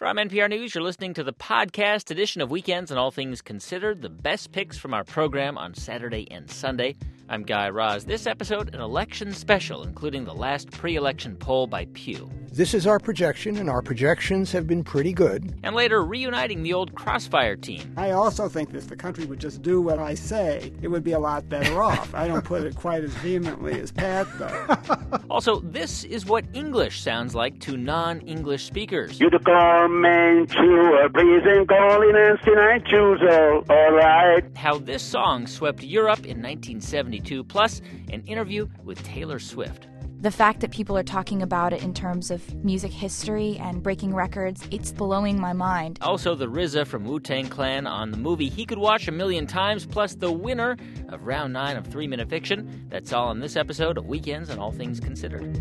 From NPR News, you're listening to the podcast edition of Weekends and All Things Considered, the best picks from our program on Saturday and Sunday. I'm Guy Raz. This episode, an election special, including the last pre-election poll by Pew. This is our projection, and our projections have been pretty good. And later, reuniting the old Crossfire team. I also think that if the country would just do what I say, it would be a lot better off. I don't put it quite as vehemently as Pat does. Also, this is what English sounds like to non-English speakers. You come into a breezing holiness tonight, choose all right. How this song swept Europe in 1972, plus an interview with Taylor Swift. The fact that people are talking about it in terms of music history and breaking records, it's blowing my mind. Also, the RZA from Wu-Tang Clan on the movie he could watch a million times, plus the winner of Round 9 of 3 Minute Fiction. That's all on this episode of Weekends and All Things Considered.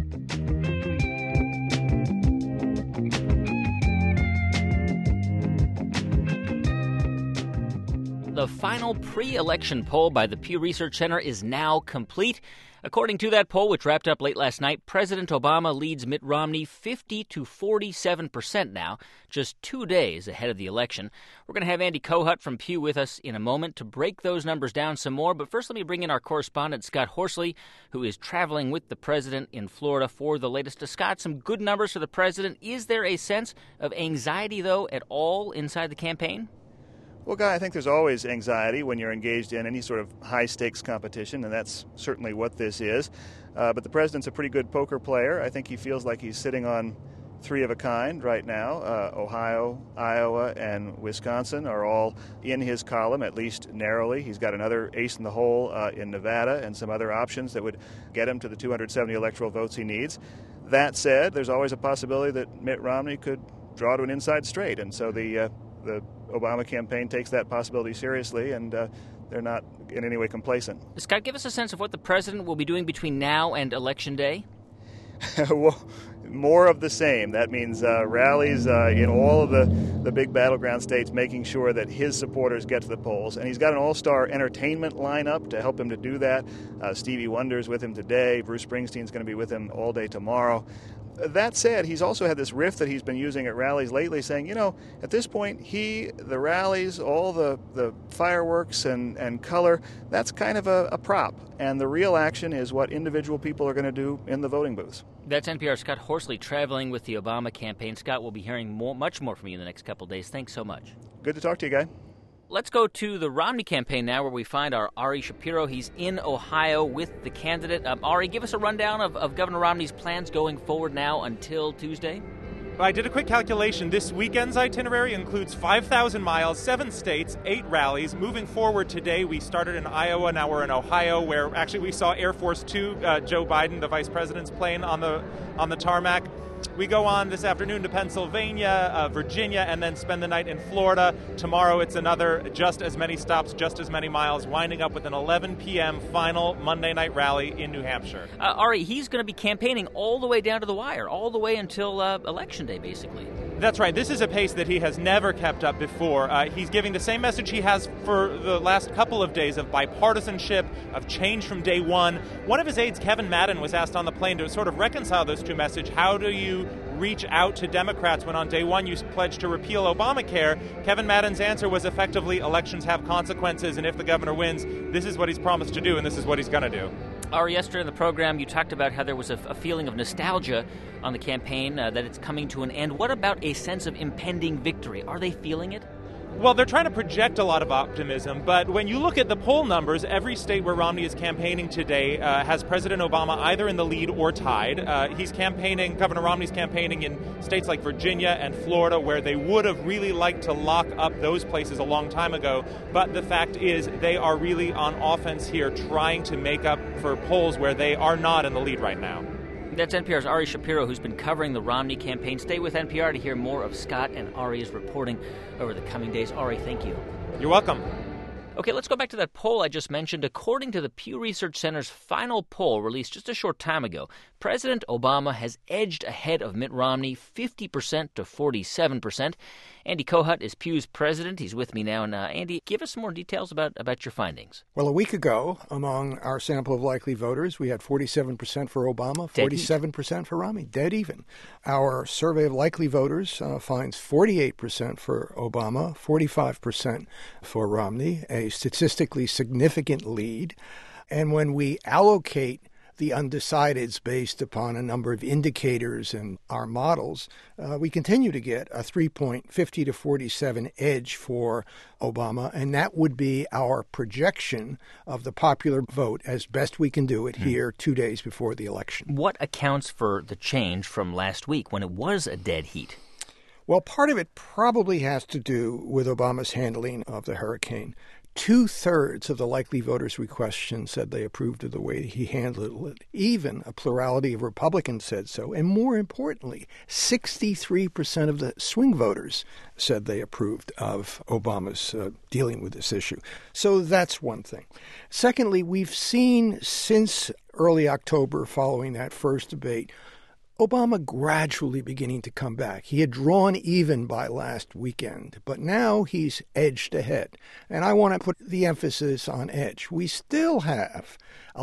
The final pre-election poll by the Pew Research Center is now complete. According to that poll, which wrapped up late last night, President Obama leads Mitt Romney 50 to 47% now, just 2 days ahead of the election. We're going to have Andy Kohut from Pew with us in a moment to break those numbers down some more. But first, let me bring in our correspondent, Scott Horsley, who is traveling with the president in Florida for the latest. Scott, some good numbers for the president. Is there a sense of anxiety, though, at all inside the campaign? Well, Guy, I think there's always anxiety when you're engaged in any sort of high-stakes competition, and that's certainly what this is. But the president's a pretty good poker player. I think he feels like he's sitting on three of a kind right now. Ohio, Iowa, and Wisconsin are all in his column, at least narrowly. He's got another ace in the hole in Nevada and some other options that would get him to the 270 electoral votes he needs. That said, there's always a possibility that Mitt Romney could draw to an inside straight, and so the Obama campaign takes that possibility seriously, and they're not in any way complacent. Scott, give us a sense of what the president will be doing between now and Election Day. Well, more of the same. That means rallies in all of the big battleground states, making sure that his supporters get to the polls. And he's got an all-star entertainment lineup to help him to do that. Stevie Wonder's with him today. Bruce Springsteen's going to be with him all day tomorrow. That said, he's also had this riff that he's been using at rallies lately, saying, you know, at this point, the rallies, all the fireworks and color, that's kind of a prop. And the real action is what individual people are going to do in the voting booths. That's NPR's Scott Horsley traveling with the Obama campaign. Scott, we'll be hearing much more from you in the next couple of days. Thanks so much. Good to talk to you, Guy. Let's go to the Romney campaign now, where we find our Ari Shapiro. He's in Ohio with the candidate. Ari, give us a rundown of Governor Romney's plans going forward now until Tuesday. I did a quick calculation. This weekend's itinerary includes 5,000 miles, 7 states, 8 rallies. Moving forward today, we started in Iowa, now we're in Ohio, where actually we saw Air Force Two, Joe Biden, the vice president's plane, on the tarmac. We go on this afternoon to Pennsylvania, Virginia, and then spend the night in Florida. Tomorrow it's another just as many stops, just as many miles, winding up with an 11 p.m. final Monday night rally in New Hampshire. Ari, he's going to be campaigning all the way down to the wire, all the way until Election Day, basically. That's right. This is a pace that he has never kept up before. He's giving the same message he has for the last couple of days of bipartisanship, of change from day one. One of his aides, Kevin Madden, was asked on the plane to sort of reconcile those two messages. How do you reach out to Democrats when on day one you pledged to repeal Obamacare? Kevin Madden's answer was effectively, elections have consequences, and if the governor wins, this is what he's promised to do, and this is what he's going to do. Ari, yesterday in the program, you talked about how there was a feeling of nostalgia on the campaign, that it's coming to an end. What about a sense of impending victory? Are they feeling it? Well, they're trying to project a lot of optimism, but when you look at the poll numbers, every state where Romney is campaigning today has President Obama either in the lead or tied. Governor Romney's campaigning in states like Virginia and Florida, where they would have really liked to lock up those places a long time ago. But the fact is, they are really on offense here, trying to make up for polls where they are not in the lead right now. That's NPR's Ari Shapiro, who's been covering the Romney campaign. Stay with NPR to hear more of Scott and Ari's reporting over the coming days. Ari, thank you. You're welcome. Okay, let's go back to that poll I just mentioned. According to the Pew Research Center's final poll released just a short time ago, President Obama has edged ahead of Mitt Romney 50% to 47%. Andy Kohut is Pew's president. He's with me now. And Andy, give us some more details about your findings. Well, a week ago, among our sample of likely voters, we had 47% for Obama, 47% for Romney, dead even. Our survey of likely voters finds 48% for Obama, 45% for Romney, a statistically significant lead. And when we allocate the undecideds based upon a number of indicators and our models, we continue to get a 3-point 50 to 47 edge for Obama, and that would be our projection of the popular vote as best we can do it here 2 days before the election. What accounts for the change from last week when it was a dead heat? Well, part of it probably has to do with Obama's handling of the hurricane. 2/3 of the likely voters we questioned said they approved of the way he handled it. Even a plurality of Republicans said so. And more importantly, 63% of the swing voters said they approved of Obama's dealing with this issue. So that's one thing. Secondly, we've seen since early October following that first debate, Obama gradually beginning to come back. He had drawn even by last weekend, but now he's edged ahead. And I want to put the emphasis on edge. We still have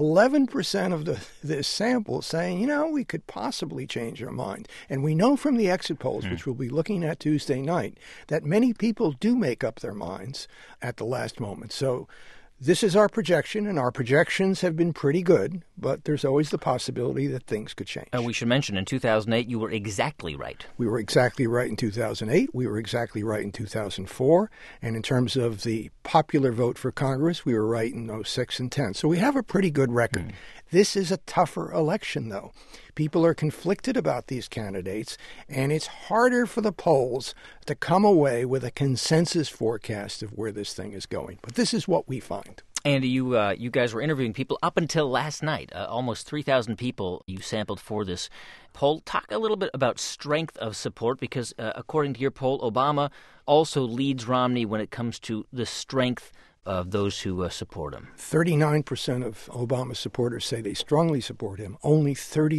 11% of this sample saying, we could possibly change our mind. And we know from the exit polls, which we'll be looking at Tuesday night, that many people do make up their minds at the last moment. So this is our projection, and our projections have been pretty good, but there's always the possibility that things could change. We should mention, in 2008, you were exactly right. We were exactly right in 2008. We were exactly right in 2004. And in terms of the popular vote for Congress, we were right in 06 and 10. So we have a pretty good record. This is a tougher election, though. People are conflicted about these candidates, and it's harder for the polls to come away with a consensus forecast of where this thing is going. But this is what we find. Andy, you guys were interviewing people up until last night. Almost 3,000 people you sampled for this poll. Talk a little bit about strength of support, because according to your poll, Obama also leads Romney when it comes to the strength of those who support him. 39% of Obama supporters say they strongly support him. Only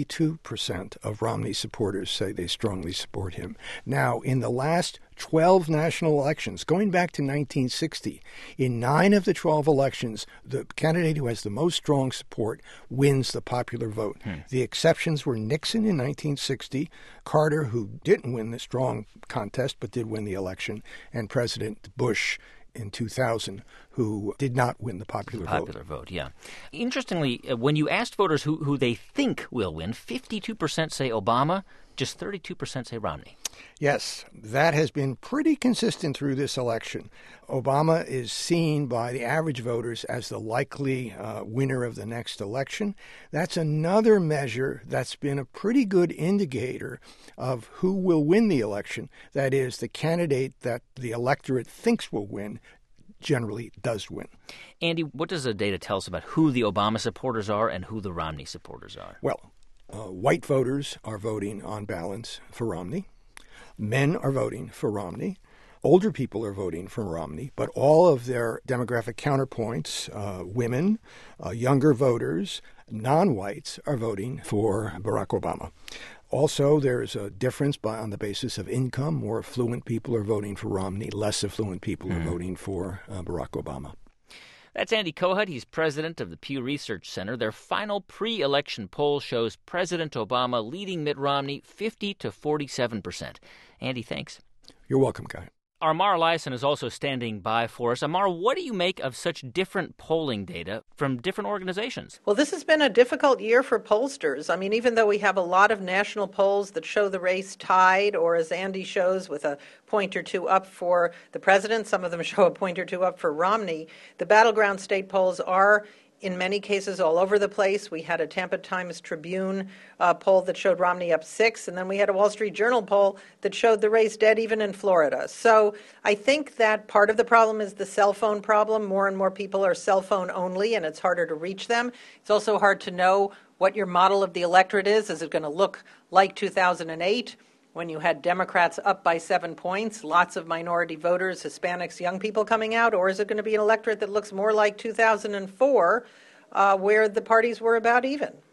32% of Romney supporters say they strongly support him. Now, in the last 12 national elections, going back to 1960, in 9 of the 12 elections, the candidate who has the most strong support wins the popular vote. The exceptions were Nixon in 1960, Carter, who didn't win the strong contest but did win the election, and President Bush in 2000, who did not win the popular vote. Yeah. Interestingly, when you asked voters who they think will win, 52% say Obama, just 32% say Romney. Yes, that has been pretty consistent through this election. Obama is seen by the average voters as the likely winner of the next election. That's another measure that's been a pretty good indicator of who will win the election. That is, the candidate that the electorate thinks will win generally does win. Andy, what does the data tell us about who the Obama supporters are and who the Romney supporters are? Well, white voters are voting on balance for Romney. Men are voting for Romney. Older people are voting for Romney, but all of their demographic counterpoints, women, younger voters, non-whites, are voting for Barack Obama. Also, there's a difference on the basis of income. More affluent people are voting for Romney. Less affluent people are voting for Barack Obama. That's Andy Kohut. He's president of the Pew Research Center. Their final pre-election poll shows President Obama leading Mitt Romney 50 to 47%. Andy, thanks. You're welcome, Guy. Our Mara Liasson is also standing by for us. Mara, what do you make of such different polling data from different organizations? Well, this has been a difficult year for pollsters. I mean, even though we have a lot of national polls that show the race tied, or as Andy shows, with a point or two up for the president, some of them show a point or two up for Romney, the battleground state polls are in many cases all over the place. We had a Tampa Times Tribune poll that showed Romney up 6, and then we had a Wall Street Journal poll that showed the race dead even in Florida. So I think that part of the problem is the cell phone problem. More and more people are cell phone only, and it's harder to reach them. It's also hard to know what your model of the electorate is. Is it going to look like 2008? When you had Democrats up by 7 points, lots of minority voters, Hispanics, young people coming out, or is it going to be an electorate that looks more like 2004, where the parties were about even?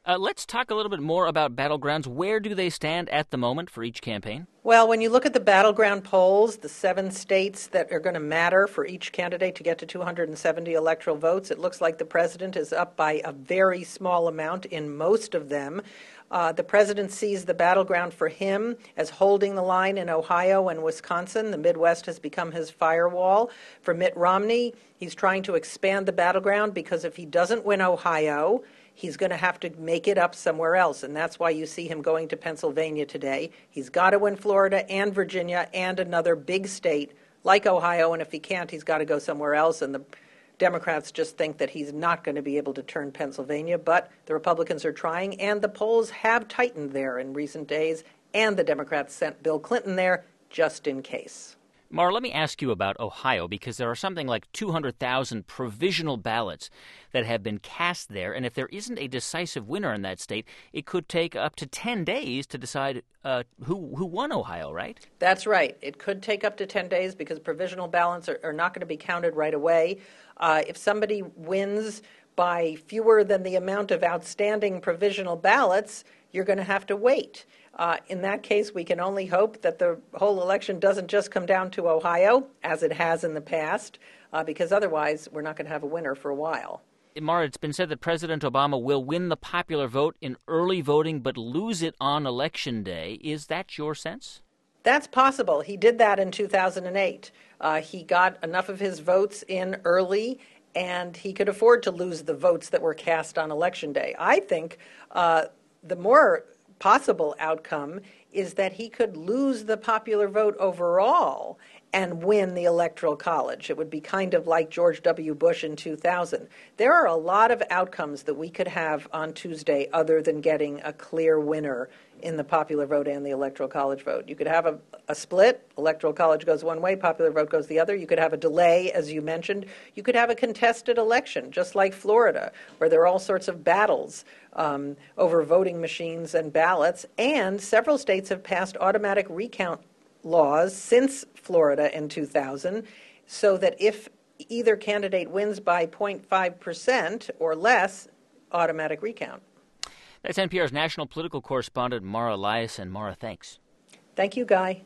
Let's talk a little bit more about battlegrounds. Where do they stand at the moment for each campaign? Well, when you look at the battleground polls, the 7 states that are going to matter for each candidate to get to 270 electoral votes, it looks like the president is up by a very small amount in most of them. The president sees the battleground for him as holding the line in Ohio and Wisconsin. The Midwest has become his firewall. For Mitt Romney, he's trying to expand the battleground because if he doesn't win Ohio, he's going to have to make it up somewhere else, and that's why you see him going to Pennsylvania today. He's got to win Florida and Virginia and another big state like Ohio, and if he can't, he's got to go somewhere else, and the Democrats just think that he's not going to be able to turn Pennsylvania, but the Republicans are trying, and the polls have tightened there in recent days, and the Democrats sent Bill Clinton there just in case. Mara, let me ask you about Ohio, because there are something like 200,000 provisional ballots that have been cast there, and if there isn't a decisive winner in that state, it could take up to 10 days to decide who won Ohio, right? That's right. It could take up to 10 days because provisional ballots are not going to be counted right away. If somebody wins by fewer than the amount of outstanding provisional ballots, you're going to have to wait. In that case, we can only hope that the whole election doesn't just come down to Ohio, as it has in the past, because otherwise we're not going to have a winner for a while. Mara, it's been said that President Obama will win the popular vote in early voting but lose it on Election Day. Is that your sense? That's possible. He did that in 2008. He got enough of his votes in early, and he could afford to lose the votes that were cast on Election Day. I think the more possible outcome is that he could lose the popular vote overall and win the Electoral College. It would be kind of like George W. Bush in 2000. There are a lot of outcomes that we could have on Tuesday other than getting a clear winner in the popular vote and the Electoral College vote. You could have a split. Electoral College goes one way, popular vote goes the other. You could have a delay, as you mentioned. You could have a contested election, just like Florida, where there are all sorts of battles over voting machines and ballots. And several states have passed automatic recount laws since Florida in 2000, so that if either candidate wins by 0.5% or less, automatic recount. That's NPR's national political correspondent, Mara Liasson. Mara, thanks. Thank you, Guy.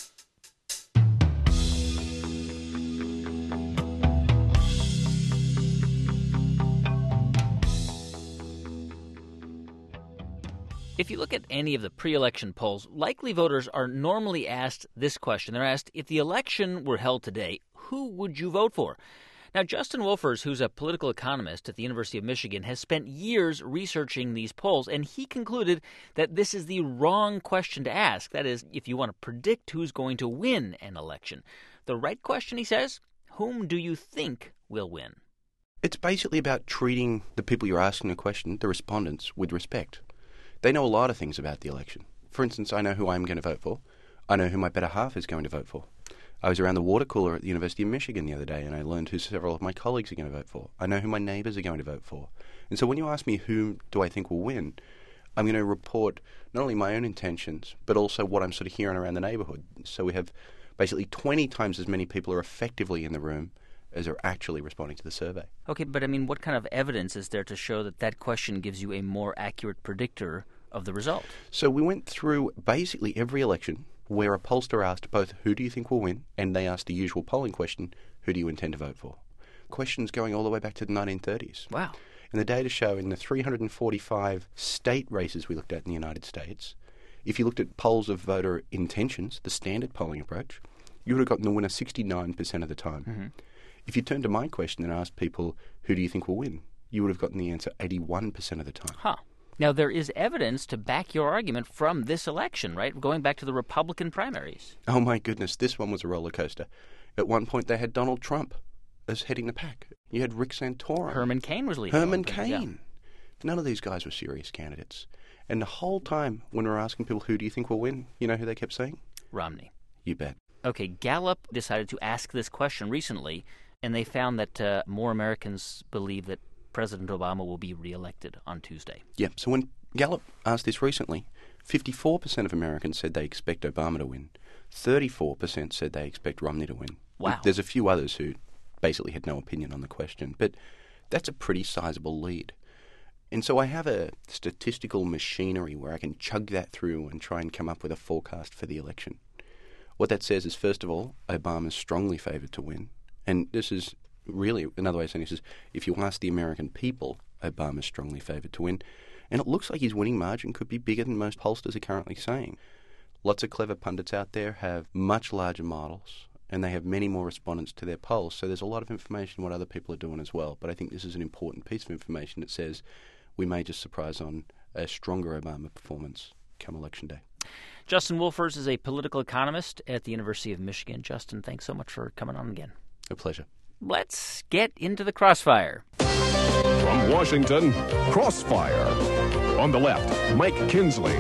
If you look at any of the pre-election polls, likely voters are normally asked this question. They're asked, if the election were held today, who would you vote for? Now, Justin Wolfers, who's a political economist at the University of Michigan, has spent years researching these polls, and he concluded that this is the wrong question to ask. That is, if you want to predict who's going to win an election. The right question, he says, whom do you think will win? It's basically about treating the people you're asking a question, the respondents, with respect. They know a lot of things about the election. For instance, I know who I'm going to vote for. I know who my better half is going to vote for. I was around the water cooler at the University of Michigan the other day, and I learned who several of my colleagues are going to vote for. I know who my neighbours are going to vote for. And so when you ask me who do I think will win, I'm going to report not only my own intentions, but also what I'm sort of hearing around the neighbourhood. So we have basically 20 times as many people are effectively in the room as are actually responding to the survey. Okay, but I mean, what kind of evidence is there to show that that question gives you a more accurate predictor of the result? So we went through basically every election where a pollster asked both who do you think will win, and they asked the usual polling question, who do you intend to vote for? Questions going all the way back to the 1930s. Wow. And the data show in the 345 state races we looked at in the United States, if you looked at polls of voter intentions, the standard polling approach, you would have gotten the winner 69% of the time. Mm-hmm. If you turned to my question and asked people, who do you think will win? You would have gotten the answer 81% of the time. Huh. Now, there is evidence to back your argument from this election, right? Going back to the Republican primaries. Oh, my goodness. This one was a roller coaster. At one point, they had Donald Trump as heading the pack. You had Rick Santorum. Herman Cain was leading. Herman Cain. Yeah. None of these guys were serious candidates. And the whole time when we were asking people, who do you think will win, you know who they kept saying? Romney. You bet. Okay, Gallup decided to ask this question recently, and they found that more Americans believe that President Obama will be reelected on Tuesday. Yeah, so when Gallup asked this recently, 54% of Americans said they expect Obama to win. 34% said they expect Romney to win. Wow. There's a few others who basically had no opinion on the question, but that's a pretty sizable lead. And so I have a statistical machinery where I can chug that through and try and come up with a forecast for the election. What that says is, first of all, Obama's strongly favoured to win. And this is really, another way of saying this is, if you ask the American people, Obama's strongly favoured to win. And it looks like his winning margin could be bigger than most pollsters are currently saying. Lots of clever pundits out there have much larger models, and they have many more respondents to their polls. So there's a lot of information on what other people are doing as well. But I think this is an important piece of information that says we may just surprise on a stronger Obama performance come Election Day. Justin Wolfers is a political economist at the University of Michigan. Justin, thanks so much for coming on again. A pleasure. Let's get into the crossfire. From Washington, Crossfire. On the left, Mike Kinsley.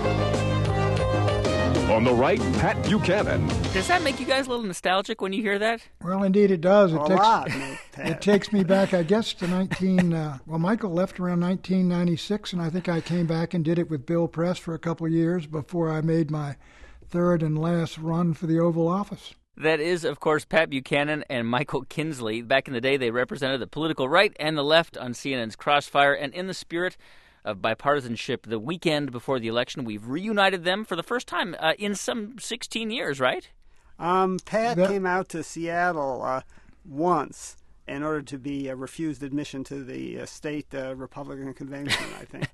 On the right, Pat Buchanan. Does that make you guys a little nostalgic when you hear that? Well, indeed it does. It takes me back, I guess, to Michael left around 1996, and I think I came back and did it with Bill Press for a couple of years before I made my third and last run for the Oval Office. That is, of course, Pat Buchanan and Michael Kinsley. Back in the day, they represented the political right and the left on CNN's Crossfire, and in the spirit of bipartisanship, the weekend before the election, we've reunited them for the first time in some 16 years, right? Pat came out to Seattle once in order to be refused admission to the state Republican convention, I think.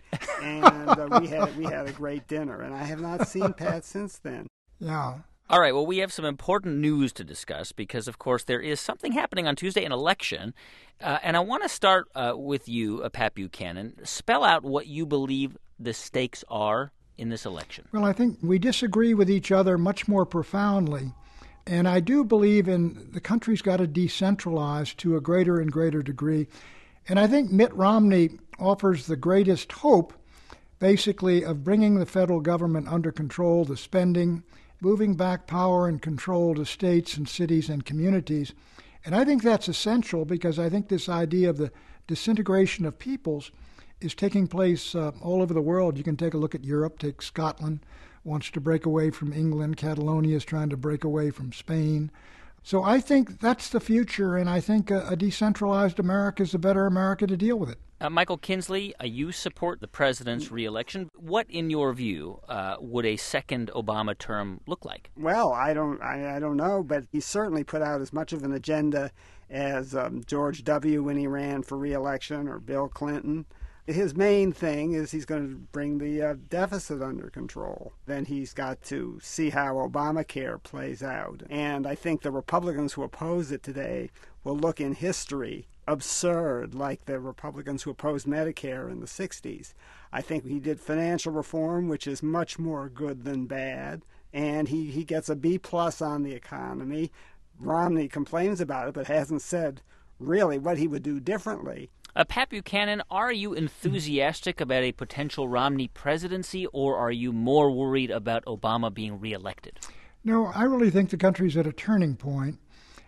And we had a great dinner, and I have not seen Pat since then. Yeah. All right, well, we have some important news to discuss because, of course, there is something happening on Tuesday, an election. And I want to start with you, Pat Buchanan. Spell out what you believe the stakes are in this election. Well, I think we disagree with each other much more profoundly. And I do believe in the country's got to decentralize to a greater and greater degree. And I think Mitt Romney offers the greatest hope, basically, of bringing the federal government under control, the spending, moving back power and control to states and cities and communities. And I think that's essential because I think this idea of the disintegration of peoples is taking place all over the world. You can take a look at Europe. Take Scotland, wants to break away from England. Catalonia is trying to break away from Spain. So I think that's the future, and I think a decentralized America is a better America to deal with it. Michael Kinsley, you support the president's reelection. What, in your view, would a second Obama term look like? Well, I don't know, but he certainly put out as much of an agenda as George W. when he ran for reelection, or Bill Clinton. His main thing is he's going to bring the deficit under control. Then he's got to see how Obamacare plays out. And I think the Republicans who oppose it today will look in history absurd, like the Republicans who opposed Medicare in the 60s. I think he did financial reform, which is much more good than bad, and he gets a B+ on the economy. Romney complains about it, but hasn't said really what he would do differently. Pat Buchanan, are you enthusiastic about a potential Romney presidency, or are you more worried about Obama being reelected? No, I really think the country's at a turning point.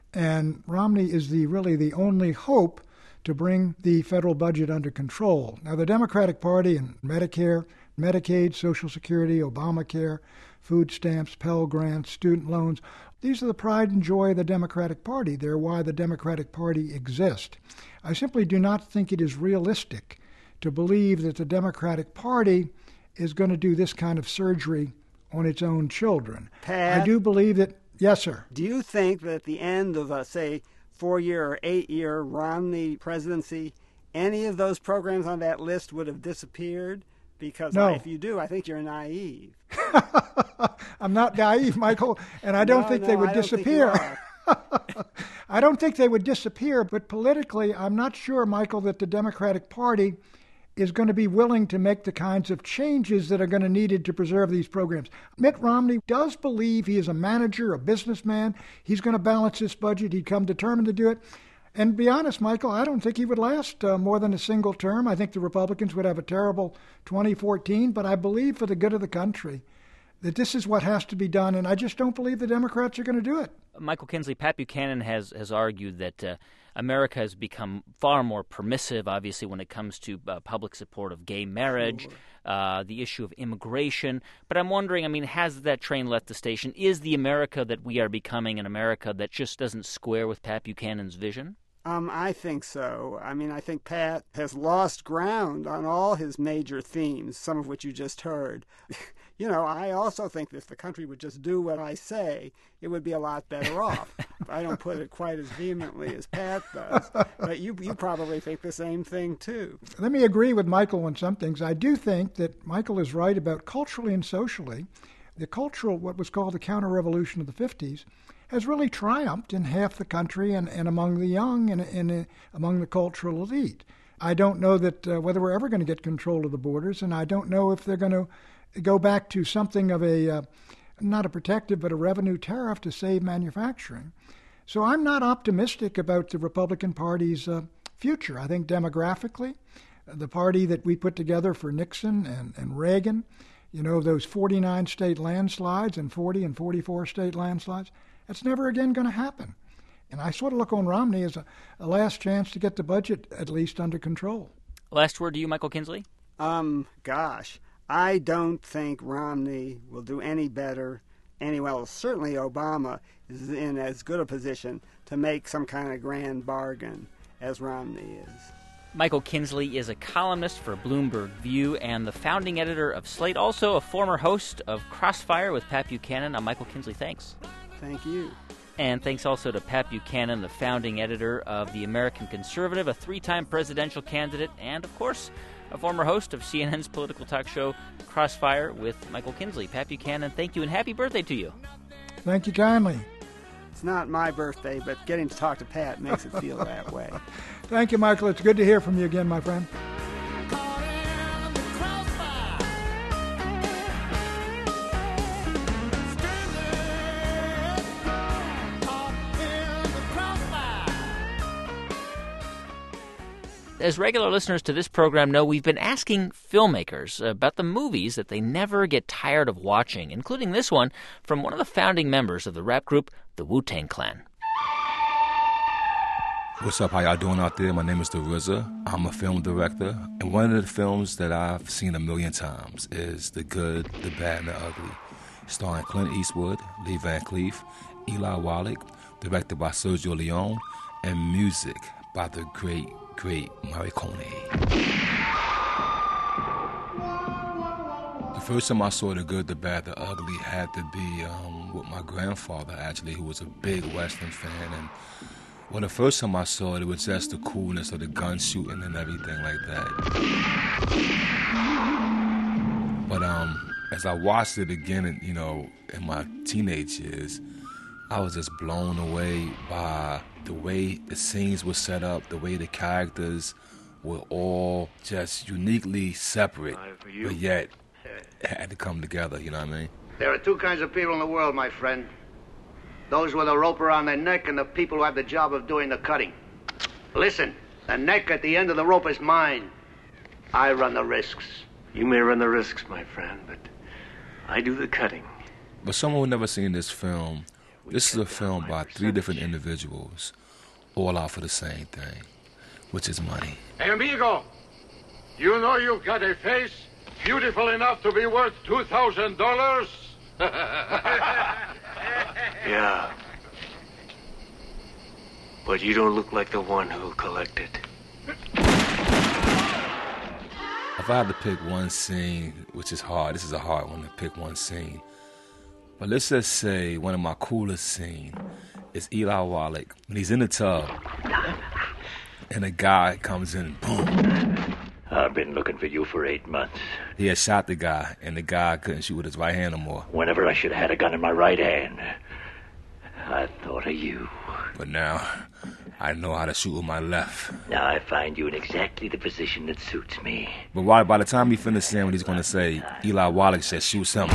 And Romney is really the only hope to bring the federal budget under control. Now, the Democratic Party and Medicare, Medicaid, Social Security, Obamacare, food stamps, Pell Grants, student loans, these are the pride and joy of the Democratic Party. They're why the Democratic Party exists. I simply do not think it is realistic to believe that the Democratic Party is going to do this kind of surgery on its own children. Pat, I do believe that. Yes, sir. Do you think that at the end of a, say, 4-year or 8-year Romney presidency, any of those programs on that list would have disappeared? Because no. If you do, I think you're naive. I'm not naive, Michael, and I don't think they would disappear. I don't think they would disappear, but politically, I'm not sure, Michael, that the Democratic Party is going to be willing to make the kinds of changes that are going to be needed to preserve these programs. Mitt Romney does believe he is a manager, a businessman. He's going to balance this budget. He'd come determined to do it. And to be honest, Michael, I don't think he would last more than a single term. I think the Republicans would have a terrible 2014, but I believe for the good of the country that this is what has to be done, and I just don't believe the Democrats are going to do it. Michael Kinsley, Pat Buchanan has argued that America has become far more permissive, obviously, when it comes to public support of gay marriage, the issue of immigration. But I'm wondering, has that train left the station? Is the America that we are becoming an America that just doesn't square with Pat Buchanan's vision? I think so. I mean, I think Pat has lost ground on all his major themes, some of which you just heard. I also think that if the country would just do what I say, it would be a lot better off. I don't put it quite as vehemently as Pat does, but you probably think the same thing, too. Let me agree with Michael on some things. I do think that Michael is right about culturally and socially. The cultural, what was called the counter-revolution of the 50s, has really triumphed in half the country and among the young and among the cultural elite. I don't know that whether we're ever going to get control of the borders, and I don't know if they're going to go back to something of a, not a protective, but a revenue tariff to save manufacturing. So I'm not optimistic about the Republican Party's future. I think demographically, the party that we put together for Nixon and Reagan, those 49 state landslides and 40 and 44 state landslides, that's never again going to happen. And I sort of look on Romney as a last chance to get the budget at least under control. Last word to you, Michael Kinsley? I don't think Romney will do any better. Certainly Obama is in as good a position to make some kind of grand bargain as Romney is. Michael Kinsley is a columnist for Bloomberg View and the founding editor of Slate, also a former host of Crossfire with Pat Buchanan. I'm Michael Kinsley. Thanks. Thank you. And thanks also to Pat Buchanan, the founding editor of The American Conservative, a 3-time presidential candidate, and, of course, a former host of CNN's political talk show Crossfire with Michael Kinsley. Pat Buchanan, thank you, and happy birthday to you. Thank you kindly. It's not my birthday, but getting to talk to Pat makes it feel that way. Thank you, Michael. It's good to hear from you again, my friend. As regular listeners to this program know, we've been asking filmmakers about the movies that they never get tired of watching, including this one from one of the founding members of the rap group, the Wu-Tang Clan. What's up? How y'all doing out there? My name is The RZA. I'm a film director, and one of the films that I've seen a million times is The Good, the Bad, and the Ugly, starring Clint Eastwood, Lee Van Cleef, Eli Wallach, directed by Sergio Leone, and music by the great Morricone. The first time I saw The Good, the Bad, the Ugly had to be with my grandfather, actually, who was a big Western fan. And the first time I saw it, it was just the coolness of the gun shooting and everything like that. But as I watched it again, in my teenage years, I was just blown away by the way the scenes were set up, the way the characters were all just uniquely separate, but yet had to come together, you know what I mean? There are two kinds of people in the world, my friend. Those with a rope around their neck and the people who have the job of doing the cutting. Listen, the neck at the end of the rope is mine. I run the risks. You may run the risks, my friend, but I do the cutting. But someone who never seen this film, this is a film by 3 different individuals, all out for the same thing, which is money. Hey, amigo, you know you've got a face beautiful enough to be worth $2,000? Yeah. But you don't look like the one who'll collect it. If I have to pick one scene, which is hard, this is a hard one to pick one scene. But let's just say one of my coolest scenes is Eli Wallach when he's in the tub and a guy comes in, boom. I've been looking for you for 8 months. He had shot the guy, and the guy couldn't shoot with his right hand no more. Whenever I should have had a gun in my right hand, I thought of you. But now, I know how to shoot with my left. Now I find you in exactly the position that suits me. But by the time he finishes saying what he's going to say, Eli Wallach says, shoot something.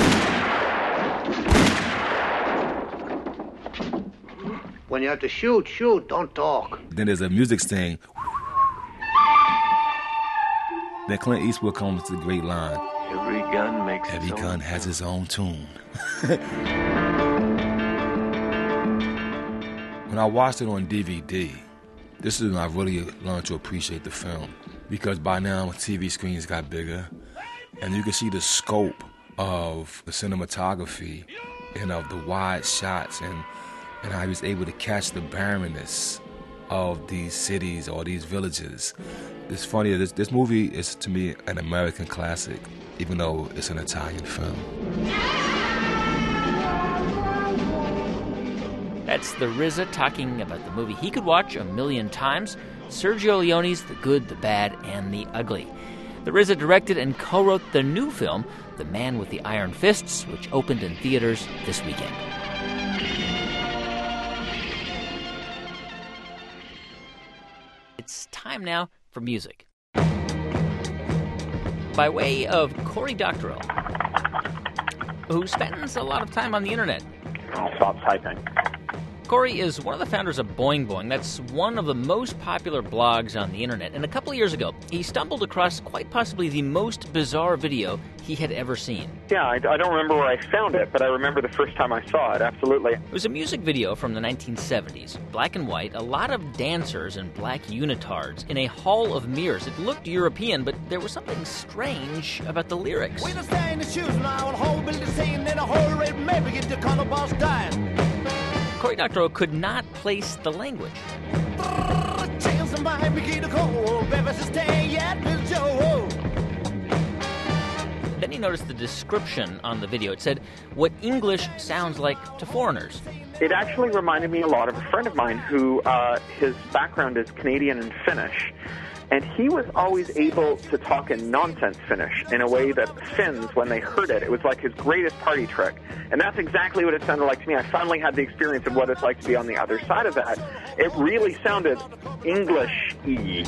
When you have to shoot, don't talk. Then there's a music sting. Then Clint Eastwood comes to the great line. Every gun makes Every its gun own has its own tune. When I watched it on DVD, this is when I really learned to appreciate the film. Because by now, TV screens got bigger, and you can see the scope of the cinematography and of the wide shots and how he was able to catch the barrenness of these cities or these villages. It's funny, this movie is, to me, an American classic, even though it's an Italian film. That's the RZA talking about the movie he could watch 1,000,000 times, Sergio Leone's The Good, the Bad, and the Ugly. The RZA directed and co-wrote the new film, The Man with the Iron Fists, which opened in theaters this weekend. It's time now for music. By way of Cory Doctorow, who spends a lot of time on the internet. I'll stop typing. Cory is one of the founders of Boing Boing. That's one of the most popular blogs on the internet. And a couple of years ago, he stumbled across quite possibly the most bizarre video he had ever seen. Yeah, I don't remember where I found it, but I remember the first time I saw it, absolutely. It was a music video from the 1970s, black and white, a lot of dancers in black unitards in a hall of mirrors. It looked European, but there was something strange about the lyrics. Cory Doctorow could not place the language. Then he noticed the description on the video. It said, what English sounds like to foreigners. It actually reminded me a lot of a friend of mine who, his background is Canadian and Finnish. And he was always able to talk in nonsense Finnish in a way that Finns, when they heard it, it was like his greatest party trick. And that's exactly what it sounded like to me. I finally had the experience of what it's like to be on the other side of that. It really sounded English-y.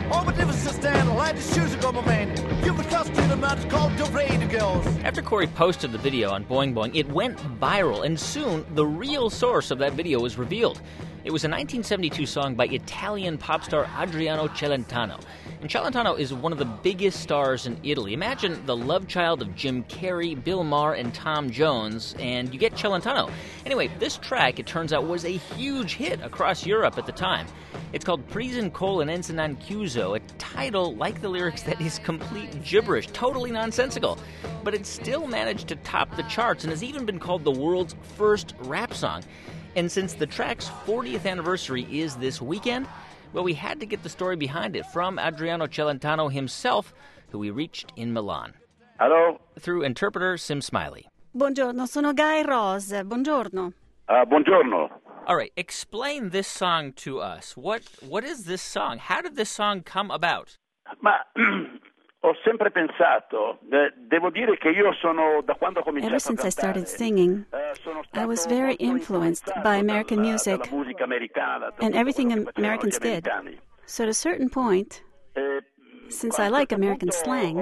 After Cory posted the video on Boing Boing, it went viral, and soon the real source of that video was revealed. It was a 1972 song by Italian pop star Adriano Celentano. And Celentano is one of the biggest stars in Italy. Imagine the love child of Jim Carrey, Bill Maher, and Tom Jones, and you get Celentano. Anyway, this track, it turns out, was a huge hit across Europe at the time. It's called Prison Cole and Ensinan Chiuso, a title, like the lyrics, that is complete gibberish, totally nonsensical. But it still managed to top the charts and has even been called the world's first rap song. And since the track's 40th anniversary is this weekend, well, we had to get the story behind it from Adriano Celentano himself, who we reached in Milan. Hello? Through interpreter Sim Smiley. Buongiorno, sono Guy Ros. Buongiorno. Buongiorno. All right, explain this song to us. What is this song? How did this song come about? Ma ho sempre pensato, devo dire che io sono da quando ho cominciato Ever since I started singing, I was very influenced by American music and everything Americans did. So at a certain point, since I like American slang,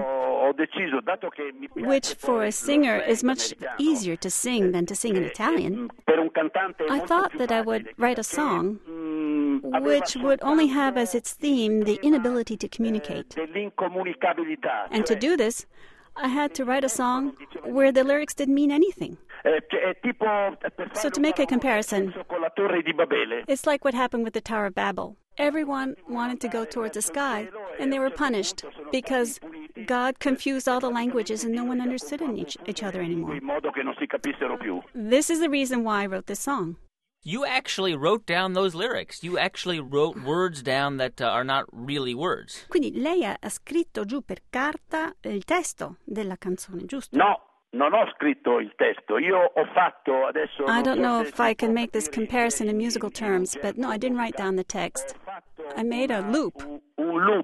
which for a singer is much easier to sing than to sing in Italian, I thought that I would write a song which would only have as its theme the inability to communicate. And to do this, I had to write a song where the lyrics didn't mean anything. So to make a comparison, it's like what happened with the Tower of Babel. Everyone wanted to go towards the sky, and they were punished because God confused all the languages and no one understood each other anymore. This is the reason why I wrote this song. You actually wrote down those lyrics. You actually wrote words down that are not really words. Quindi lei ha scritto giù per carta il testo della canzone, giusto? No, non ho scritto il testo. Io ho fatto adesso. I don't know if I can make this comparison in musical terms, but no, I didn't write down the text. I made a loop. Un loop.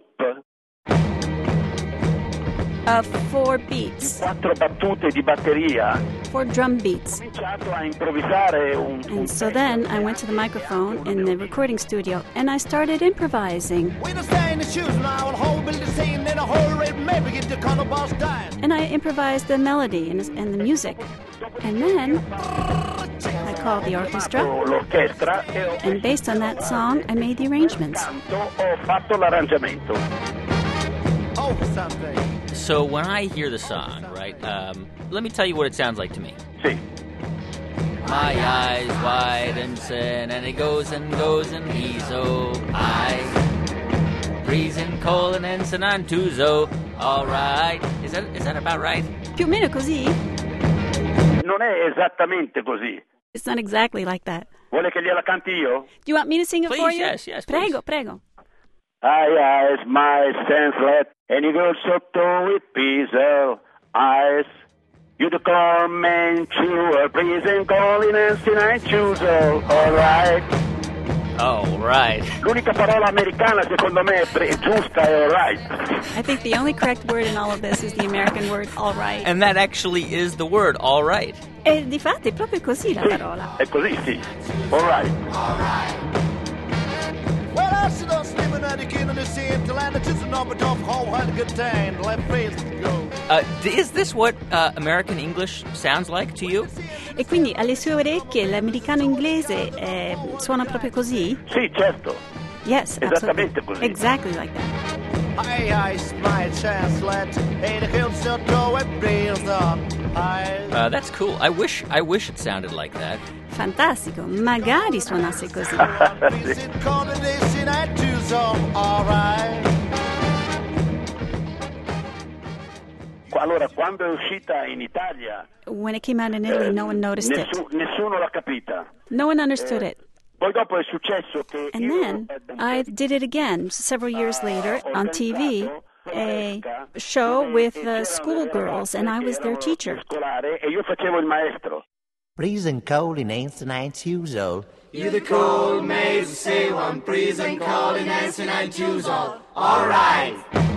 Of 4 beats. 4 battute di batteria. 4 drum beats. And so then I went to the microphone in the recording studio and I started improvising. And I improvised the melody and the music. And then I called the orchestra. And based on that song, I made the arrangements. So when I hear the song, right, let me tell you what it sounds like to me. Sí. My eyes wide and sin, and it goes and goes and he's oh I freezing cold and ensinan tuzo. All right, is that about right? Più o meno così. Non è esattamente così. It's not exactly like that. Vuole che gliela canti io? Do you want me to sing it Please, for you? yes, Prego, prego. Eyes, my senseless, and you go sotto with peasel eyes. You the comment to a prison calling and I choose all right. All right. L'unica parola americana secondo me è giusta e all right. I think the only correct word in all of this is the American word all right. And that actually is the word, all right. E difatti è proprio così la parola. È così, sì. All right. All right. Well, I sit on sleeping at the king of the scene till I just a number of whole had a good time. Left face to go. Is this what American English sounds like to you? E quindi alle sue orecchie l'americano inglese suona proprio così? Sì, certo. Yes, esattamente absolutely. così. Exactly like that. I my chance, let hey the kids still go and breathe up. That's cool. I wish it sounded like that. Fantastico, magari suonasse così. Allora, quando è uscita in Italia, when it came out in Italy, no one noticed it. Nessuno l'ha capita. No one understood it. Poi dopo è successo che And then I did it again several years later on TV, a show with schoolgirls, and I was their teacher. E io facevo il maestro. Freezing cold in Einstein Tuesday. You the cold maze, say one freezing cold in Einstein Tuesday. All right.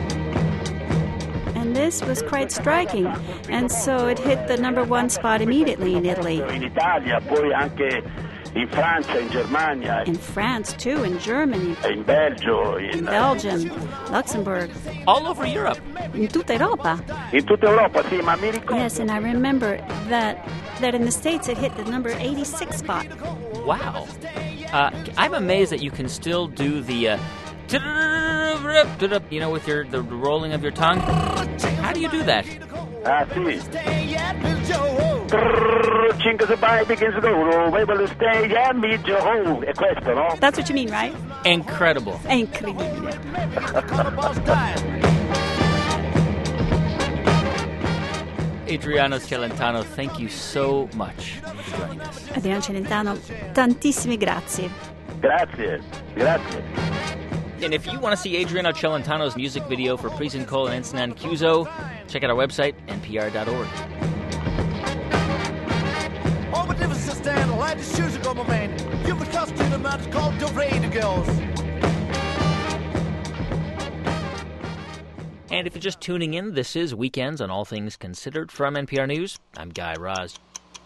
And this was quite striking, and so it hit the #1 spot immediately in Italy. In Italia, poi anche in Francia, in Germania. In France too, in Germany. In Belgio. In Belgium, Luxembourg. All over Europe. In tutta Europa. In tutta Europa, sì, ma mi ricordo. Yes, and I remember that in the States it hit the number 86 spot. Wow. I'm amazed that you can still do the you know, with the rolling of your tongue. How do you do that? Ah, sì. 5 sebai begins to go. We will stay and meet Joe. È questo, no? That's what you mean, right? Incredible. È incredibile. Adriano Celentano, thank you so much for joining us. Adriano Celentano, tantissime grazie. Grazie. And if you want to see Adriano Celentano's music video for Prison Call and Ensign Cuso, check out our website, npr.org. Oh, but if it's a stand, I'll have to shoot you, go, my man. You've a costume amount called the Radio Girls. And if you're just tuning in, this is Weekends on All Things Considered from NPR News. I'm Guy Raz.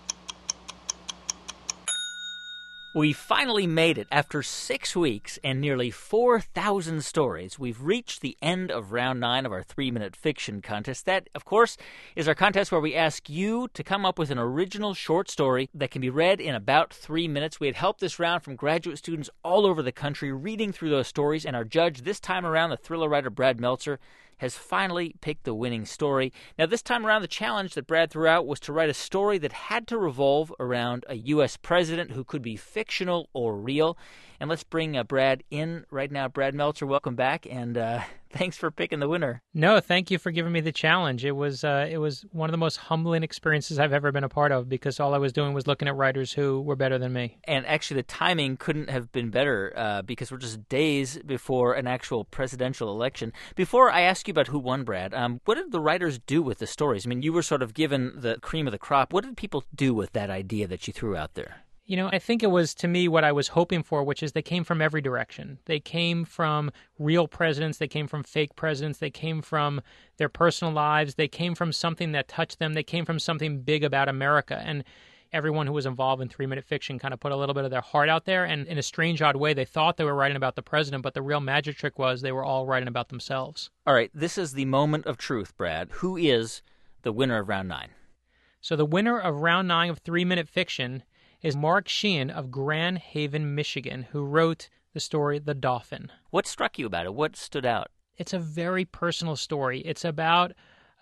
We finally made it. After 6 weeks and nearly 4,000 stories, we've reached the end of round 9 of our 3-minute fiction contest. That, of course, is our contest where we ask you to come up with an original short story that can be read in about 3 minutes. We had help this round from graduate students all over the country reading through those stories, and our judge this time around, the thriller writer Brad Meltzer, has finally picked the winning story. Now, this time around, the challenge that Brad threw out was to write a story that had to revolve around a U.S. president who could be fictional or real. And let's bring Brad in right now. Brad Meltzer, welcome back, and thanks for picking the winner. No, thank you for giving me the challenge. It was one of the most humbling experiences I've ever been a part of, because all I was doing was looking at writers who were better than me. And actually, the timing couldn't have been better because we're just days before an actual presidential election. Before I ask you about who won, Brad, what did the writers do with the stories? I mean, you were sort of given the cream of the crop. What did people do with that idea that you threw out there? You know, I think it was, to me, what I was hoping for, which is they came from every direction. They came from real presidents. They came from fake presidents. They came from their personal lives. They came from something that touched them. They came from something big about America. And everyone who was involved in 3-minute fiction kind of put a little bit of their heart out there. And in a strange, odd way, they thought they were writing about the president, but the real magic trick was they were all writing about themselves. All right, this is the moment of truth, Brad. Who is the winner of Round 9? So the winner of Round 9 of 3-minute fiction is Mark Sheehan of Grand Haven, Michigan, who wrote the story The Dolphin. What struck you about it? What stood out? It's a very personal story. It's about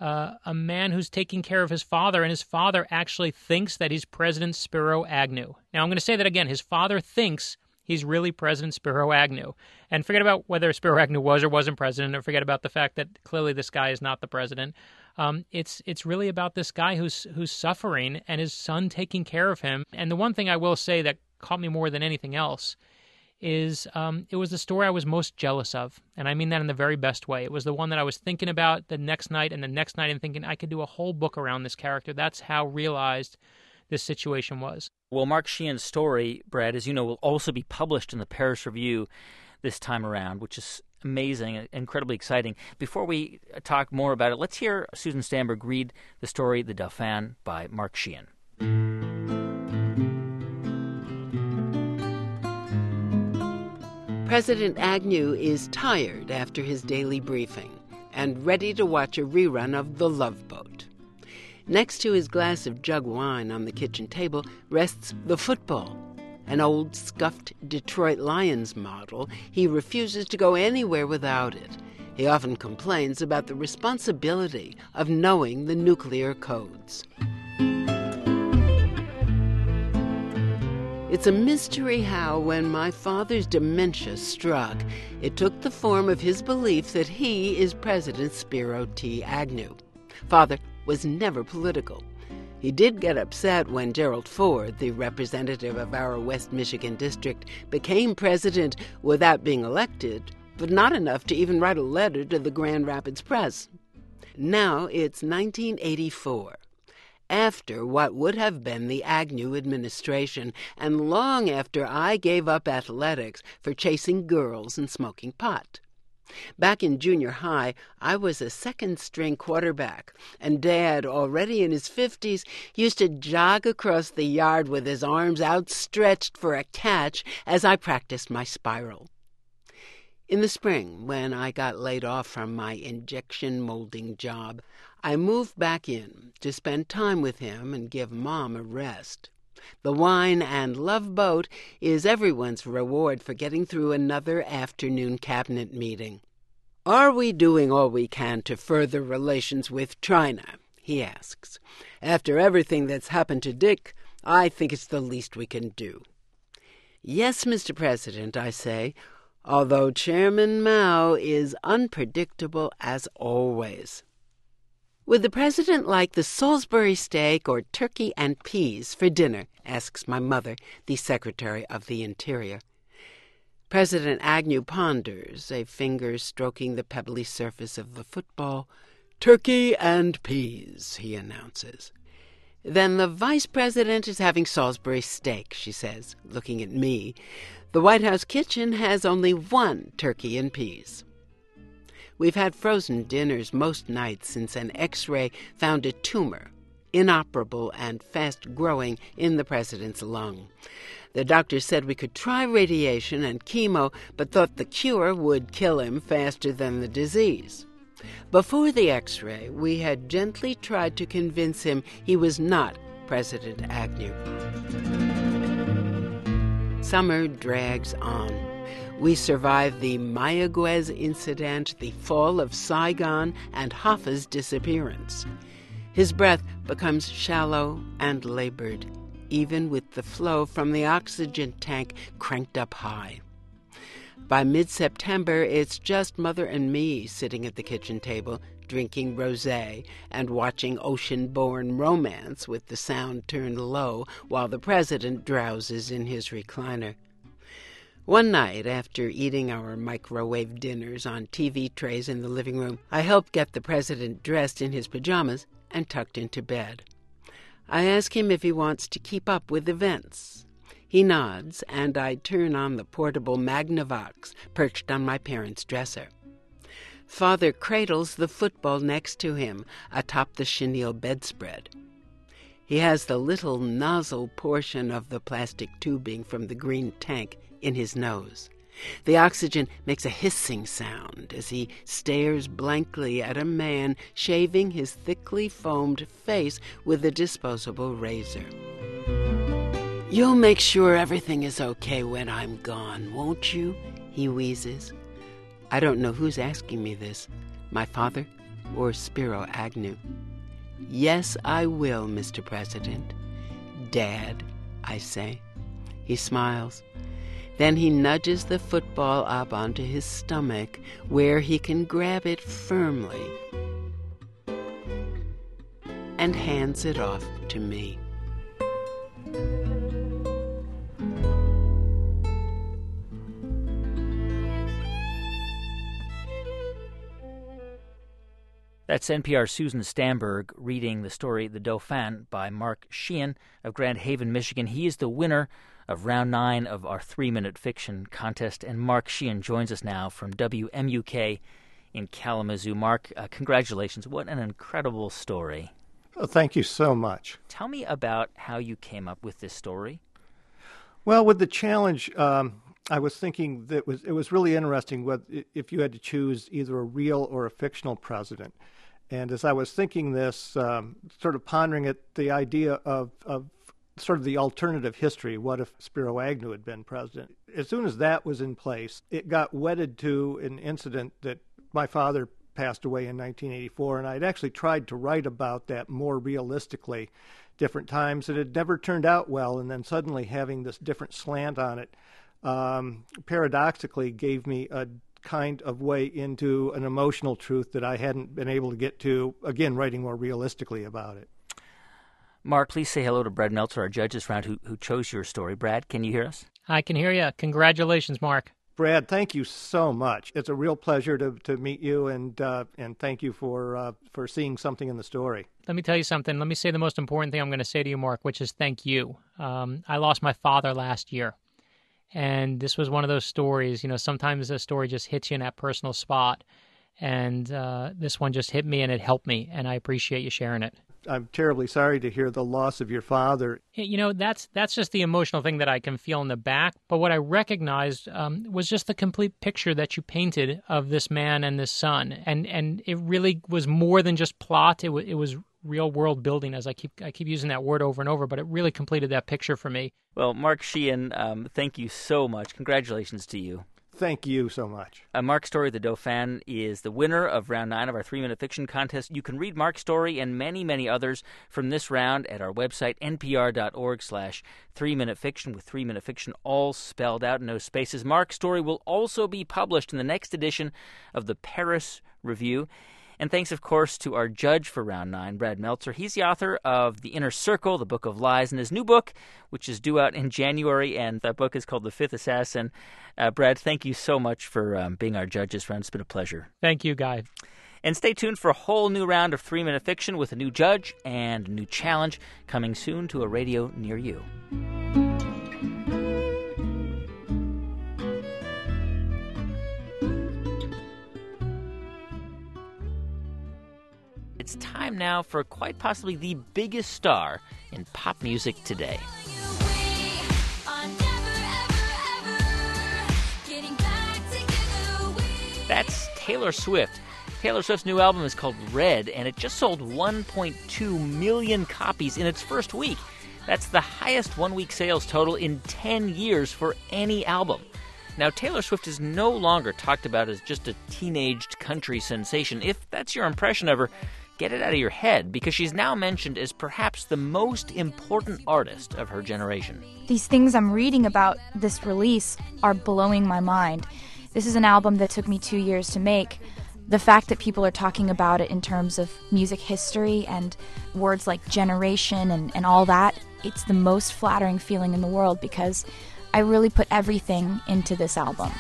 a man who's taking care of his father, and his father actually thinks that he's President Spiro Agnew. Now, I'm going to say that again. His father thinks he's really President Spiro Agnew. And forget about whether Spiro Agnew was or wasn't president, or forget about the fact that clearly this guy is not the president. It's really about this guy who's suffering and his son taking care of him. And the one thing I will say that caught me more than anything else is it was the story I was most jealous of, and I mean that in the very best way. It was the one that I was thinking about the next night and the next night and thinking I could do a whole book around this character. That's how realized this situation was. Well, Mark Sheehan's story, Brad, as you know, will also be published in the Paris Review this time around, which is amazing, incredibly exciting. Before we talk more about it, let's hear Susan Stamberg read the story The Dauphin by Mark Sheehan. President Agnew is tired after his daily briefing and ready to watch a rerun of The Love Boat. Next to his glass of jug wine on the kitchen table rests the football, an old scuffed Detroit Lions model. He refuses to go anywhere without it. He often complains about the responsibility of knowing the nuclear codes. It's a mystery how, when my father's dementia struck, it took the form of his belief that he is President Spiro T. Agnew. Father was never political. He did get upset when Gerald Ford, the representative of our West Michigan district, became president without being elected, but not enough to even write a letter to the Grand Rapids Press. Now it's 1984. After what would have been the Agnew administration, and long after I gave up athletics for chasing girls and smoking pot. Back in junior high, I was a second-string quarterback, and Dad, already in his 50s, used to jog across the yard with his arms outstretched for a catch as I practiced my spiral. In the spring, when I got laid off from my injection molding job, I moved back in to spend time with him and give Mom a rest. The wine and Love Boat is everyone's reward for getting through another afternoon cabinet meeting. Are we doing all we can to further relations with China? He asks. After everything that's happened to Dick, I think it's the least we can do. Yes, Mr. President, I say, although Chairman Mao is unpredictable as always. Would the president like the Salisbury steak or turkey and peas for dinner? Asks my mother, the Secretary of the Interior. President Agnew ponders, a finger stroking the pebbly surface of the football. Turkey and peas, he announces. Then the vice president is having Salisbury steak, she says, looking at me. The White House kitchen has only one turkey and peas. We've had frozen dinners most nights since an X-ray found a tumor, inoperable and fast-growing, in the president's lung. The doctor said we could try radiation and chemo, but thought the cure would kill him faster than the disease. Before the X-ray, we had gently tried to convince him he was not President Agnew. Summer drags on. We survive the Mayaguez incident, the fall of Saigon, and Hoffa's disappearance. His breath becomes shallow and labored, even with the flow from the oxygen tank cranked up high. By mid-September, it's just Mother and me sitting at the kitchen table, drinking rosé and watching ocean-born romance with the sound turned low while the president drowses in his recliner. One night, after eating our microwave dinners on TV trays in the living room, I helped get the president dressed in his pajamas and tucked into bed. I ask him if he wants to keep up with events. He nods, and I turn on the portable Magnavox perched on my parents' dresser. Father cradles the football next to him atop the chenille bedspread. He has the little nozzle portion of the plastic tubing from the green tank in his nose. The oxygen makes a hissing sound as he stares blankly at a man shaving his thickly foamed face with a disposable razor. "You'll make sure everything is okay when I'm gone, won't you?" he wheezes. I don't know who's asking me this, my father or Spiro Agnew. "Yes, I will, Mr. President." "Dad," I say. He smiles. Then he nudges the football up onto his stomach, where he can grab it firmly, and hands it off to me. That's NPR's Susan Stamberg reading the story The Dauphin by Mark Sheehan of Grand Haven, Michigan. He is the winner of Round 9 of our 3-minute fiction contest, and Mark Sheehan joins us now from WMUK in Kalamazoo. Mark, congratulations. What an incredible story. Oh, thank you so much. Tell me about how you came up with this story. Well, with the challenge, I was thinking that it was really interesting if you had to choose either a real or a fictional president. And as I was thinking this, sort of pondering it, the idea of sort of the alternative history, what if Spiro Agnew had been president? As soon as that was in place, it got wedded to an incident that my father passed away in 1984, and I'd actually tried to write about that more realistically different times. It had never turned out well, and then suddenly having this different slant on it paradoxically gave me a kind of way into an emotional truth that I hadn't been able to get to, again, writing more realistically about it. Mark, please say hello to Brad Meltzer, our judge this round, who chose your story. Brad, can you hear us? I can hear you. Congratulations, Mark. Brad, thank you so much. It's a real pleasure to meet you, and thank you for seeing something in the story. Let me tell you something. Let me say the most important thing I'm going to say to you, Mark, which is thank you. I lost my father last year, and this was one of those stories. You know, sometimes a story just hits you in that personal spot, and this one just hit me, and it helped me, and I appreciate you sharing it. I'm terribly sorry to hear the loss of your father. You know, that's just the emotional thing that I can feel in the back. But what I recognized was just the complete picture that you painted of this man and this son, and it really was more than just plot. It was real world building, as I keep using that word over and over. But it really completed that picture for me. Well, Mark Sheehan, thank you so much. Congratulations to you. Thank you so much. Mark's story, The Dauphin, is the winner of Round 9 of our 3-minute fiction contest. You can read Mark's story and many, many others from this round at our website, npr.org/3minutefiction, with 3-minute fiction all spelled out, no spaces. Mark's story will also be published in the next edition of the Paris Review. And thanks, of course, to our judge for Round 9, Brad Meltzer. He's the author of The Inner Circle, The Book of Lies, and his new book, which is due out in January, and that book is called The Fifth Assassin. Brad, thank you so much for being our judge this round. It's been a pleasure. Thank you, Guy. And stay tuned for a whole new round of 3-minute fiction with a new judge and a new challenge coming soon to a radio near you. It's time now for quite possibly the biggest star in pop music today. That's Taylor Swift. Taylor Swift's new album is called Red, and it just sold 1.2 million copies in its first week. That's the highest one-week sales total in 10 years for any album. Now, Taylor Swift is no longer talked about as just a teenaged country sensation. If that's your impression of her, get it out of your head, because she's now mentioned as perhaps the most important artist of her generation. These things I'm reading about this release are blowing my mind. This is an album that took me 2 years to make. The fact that people are talking about it in terms of music history and words like generation and all that, it's the most flattering feeling in the world, because I really put everything into this album.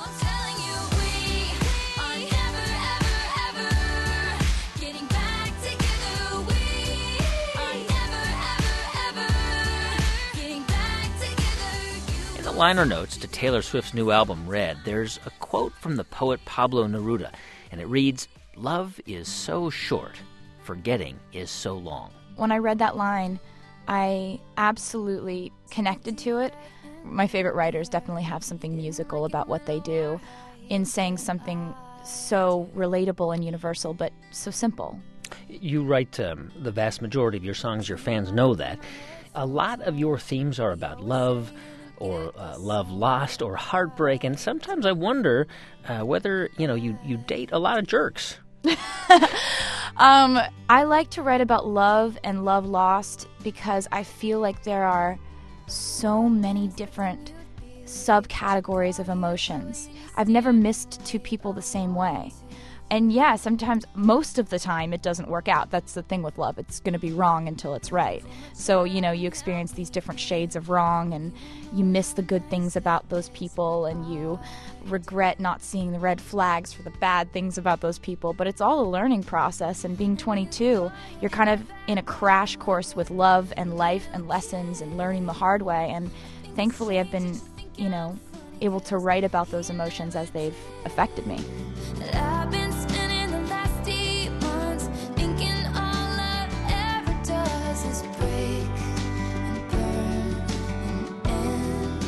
Liner notes to Taylor Swift's new album, Red, there's a quote from the poet Pablo Neruda, and it reads, "Love is so short, forgetting is so long." When I read that line, I absolutely connected to it. My favorite writers definitely have something musical about what they do in saying something so relatable and universal, but so simple. You write the vast majority of your songs, your fans know that. A lot of your themes are about love, or love lost, or heartbreak, and sometimes I wonder whether you date a lot of jerks. I like to write about love and love lost because I feel like there are so many different subcategories of emotions. I've never missed two people the same way. And yeah, sometimes, most of the time, it doesn't work out. That's the thing with love. It's going to be wrong until it's right. So, you experience these different shades of wrong, and you miss the good things about those people, and you regret not seeing the red flags for the bad things about those people. But it's all a learning process, and being 22, you're kind of in a crash course with love and life and lessons and learning the hard way. And thankfully, I've been, able to write about those emotions as they've affected me. I've been spending the last 8 months thinking all love ever does is break and burn and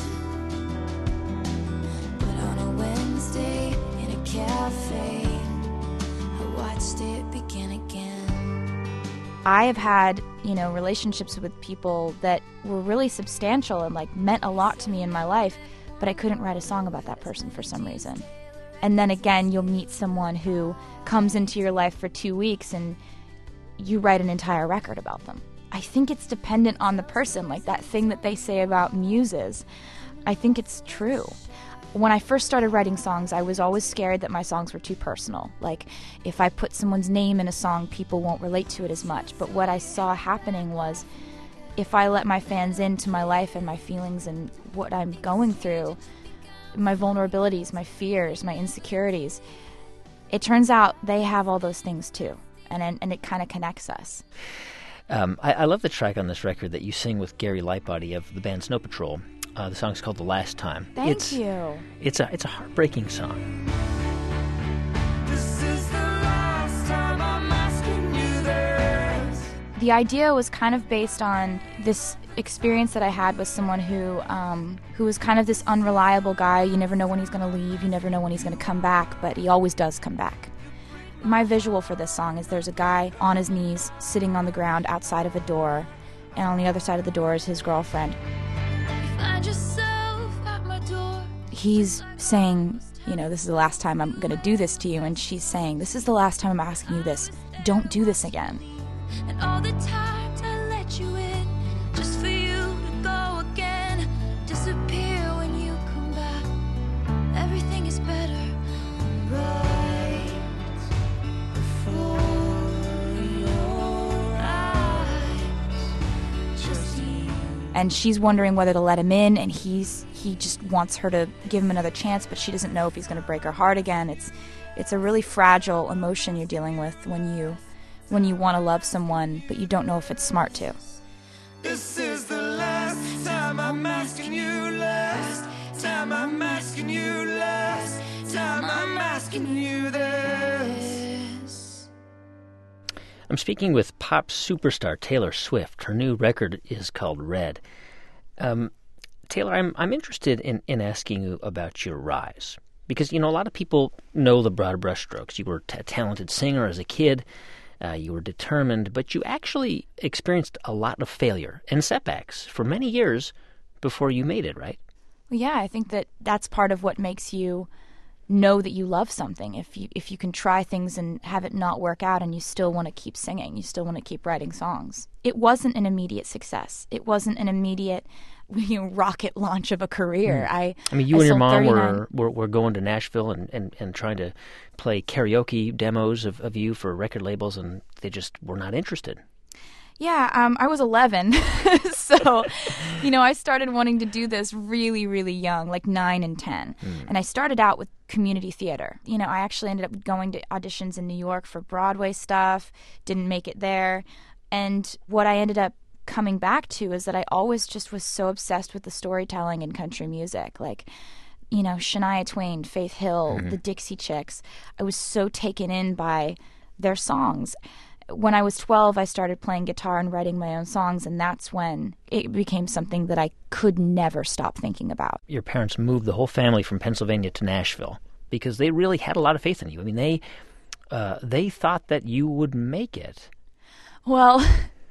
end. But on a Wednesday in a cafe, I watched it begin again. I have had, relationships with people that were really substantial and meant a lot to me in my life, but I couldn't write a song about that person for some reason. And then again, you'll meet someone who comes into your life for 2 weeks and you write an entire record about them. I think it's dependent on the person, like that thing that they say about muses. I think it's true. When I first started writing songs, I was always scared that my songs were too personal. Like, if I put someone's name in a song, people won't relate to it as much. But what I saw happening was, if I let my fans into my life and my feelings and what I'm going through, my vulnerabilities, my fears, my insecurities, it turns out they have all those things too, and it kind of connects us. I love the track on this record that you sing with Gary Lightbody of the band Snow Patrol. The song's called "The Last Time." Thank you. It's a heartbreaking song. This is the last time I'm asking you this. The idea was kind of based on this experience that I had with someone who was kind of this unreliable guy. You never know when he's going to leave. You never know when he's going to come back, but he always does come back. My visual for this song is there's a guy on his knees sitting on the ground outside of a door, and on the other side of the door is his girlfriend. You find yourself at my door. He's saying, this is the last time I'm going to do this to you, and she's saying, this is the last time I'm asking you this. Don't do this again. And all the times I let you in, just for you to go again, disappear when you come back. Everything is better right before your eyes. Just you. And she's wondering whether to let him in, and he just wants her to give him another chance, but she doesn't know if he's going to break her heart again. It's a really fragile emotion you're dealing with when you want to love someone, but you don't know if it's smart to. This is the last time I'm asking you, last time I'm asking you, last time I'm asking you this. I'm speaking with pop superstar Taylor Swift. Her new record is called Red. Taylor, I'm interested in asking you about your rise. Because, a lot of people know the broad brushstrokes. You were a talented singer as a kid. You were determined, but you actually experienced a lot of failure and setbacks for many years before you made it, right? Well, yeah, I think that's part of what makes you know that you love something. If you can try things and have it not work out and you still want to keep singing, you still want to keep writing songs. It wasn't an immediate success. It wasn't an immediate rocket launch of a career. I mean, you and your mom were going to Nashville and trying to play karaoke demos of you for record labels, and they just were not interested. Yeah, I was 11, so, I started wanting to do this really, really young, like 9 and 10. And I started out with community theater. I actually ended up going to auditions in New York for Broadway stuff, didn't make it there. And what I ended up coming back to is that I always just was so obsessed with the storytelling in country music. Like, Shania Twain, Faith Hill, the Dixie Chicks. I was so taken in by their songs. When I was 12, I started playing guitar and writing my own songs, and that's when it became something that I could never stop thinking about. Your parents moved the whole family from Pennsylvania to Nashville because they really had a lot of faith in you. I mean, they thought that you would make it. Well,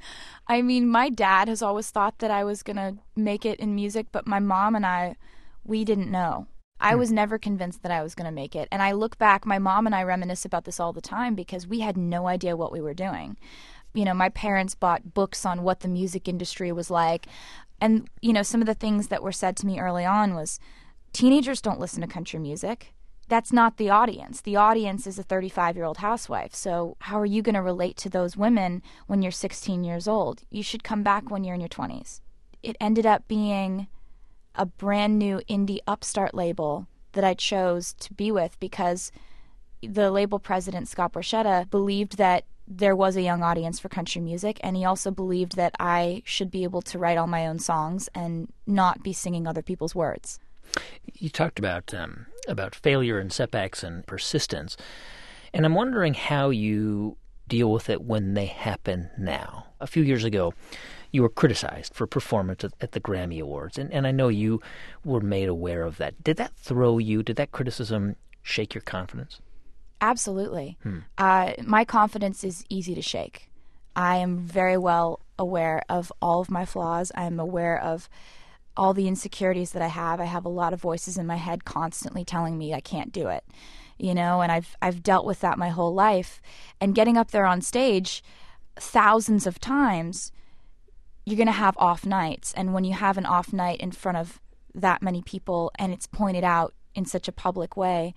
my dad has always thought that I was going to make it in music, but my mom and we didn't know. I was never convinced that I was going to make it. And I look back, my mom and I reminisce about this all the time because we had no idea what we were doing. My parents bought books on what the music industry was like. And, some of the things that were said to me early on was, teenagers don't listen to country music. that's not the audience. The audience is a 35-year-old housewife. So how are you going to relate to those women when you're 16 years old? You should come back when you're in your 20s. It ended up being a brand new indie upstart label that I chose to be with because the label president, Scott Borchetta, believed that there was a young audience for country music, and he also believed that I should be able to write all my own songs and not be singing other people's words. You talked about failure and setbacks and persistence, and I'm wondering how you deal with it when they happen now. A few years ago, you were criticized for performance at the Grammy Awards, and I know you were made aware of that. Did that throw you? Did that criticism shake your confidence? Absolutely. My confidence is easy to shake. I am very well aware of all of my flaws. I'm aware of all the insecurities that I have. I have a lot of voices in my head constantly telling me I can't do it, and I've dealt with that my whole life. And getting up there on stage thousands of times, you're going to have off nights. And when you have an off night in front of that many people and it's pointed out in such a public way,